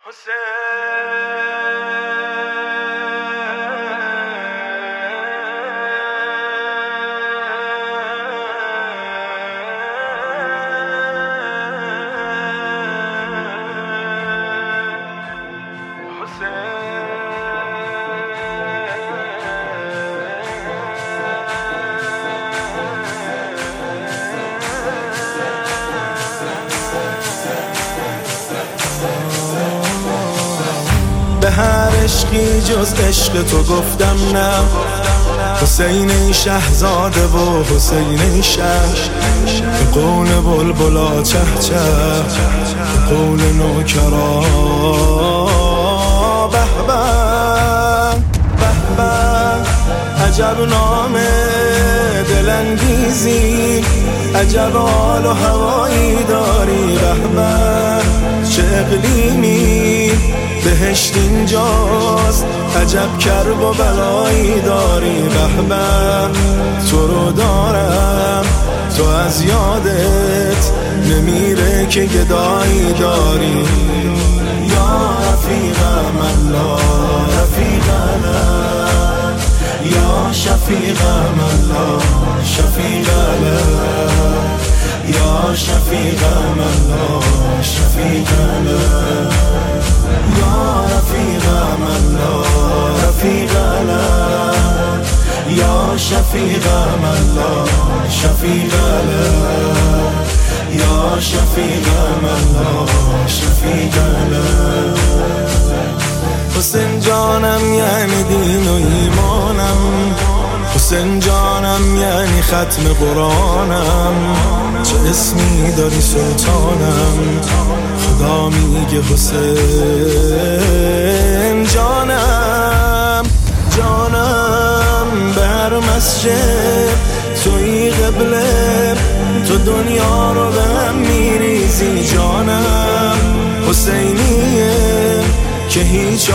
به هر عشقی جز عشق تو گفتم نه، حسین شهزاده و حسین شهر. به قول بلبلا چه چه، به قول نوکرا به به به به. عجب نام دلانگیزی، عجب حال و هوایی داری. به به چه اقلیمی، بهشت اینجاست، عجب کرب و بلایی داری. به به تو رو دارم، تو از یادت نمیره که گدایی داری. یا رفیقم الله رفیقنا، یا شفیقم الله شفیقنا، یا شفیقم الله شفیقنا، یا رفیقم الله رفیقنا، یا شفیقم الله شفیقنا، یا شفیقم الله شفیقنا. حسین جانم یعنی دین و ایمانم، حسین جانم یعنی ختم قرآنم. چه اسمی داری سلطانم، خدا میگه حسین جانم جانم. به هر مسجد توی قبله، تو دنیا رو به هم میریزی جانم. حسینیه که هیچ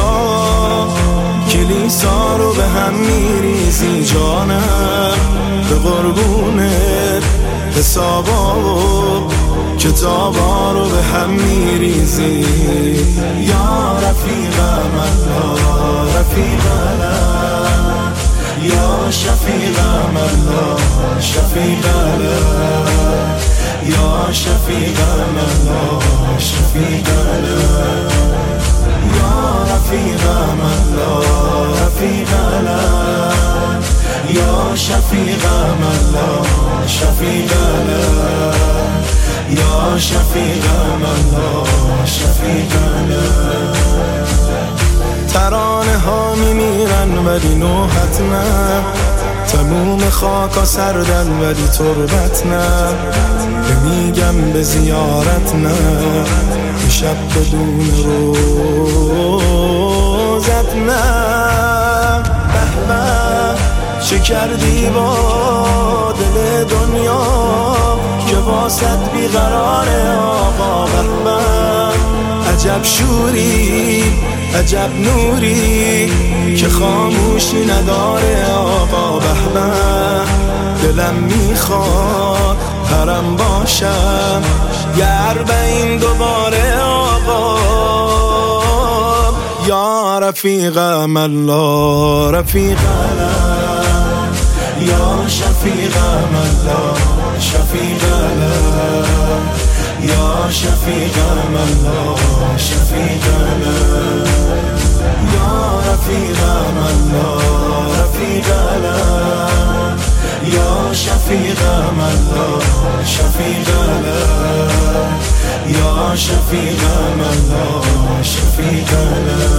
کلیسا رو به هم میریزی جانم. به قربونت حسابا و کتابا رو به هم میریزی. یا رفیقم الله رفیقنا، یا شفیقم الله شفیقنا، یا شفیقم الله شفیقنا، یا رفیقم الله رفیقنا، یا شفیقم الله شفیقنا، یا شفیقم الله شفیقنا. ترانه ها میمیرن ولی نوحت نه، تموم خاکا سردن ولی تربت نه. نمیگم به زیارت نه، شب بدون روزت نه. به به چه کردی با دل دنیا که واسط بیقراره آقا. به به عجب شوری، عجب نوری که خاموشی نداره آقا. به به دلم میخواد حرم باشم یه 40 دوباره آقا. یا رفیقم الله رفیقنا، یا شفیقم الله شفیقنا، یا شفیقم الله شفیقنا، یا رفیقم الله رفیقنا، یا شفیقم الله شفیقنا، یا شفیقم الله شفیقنا.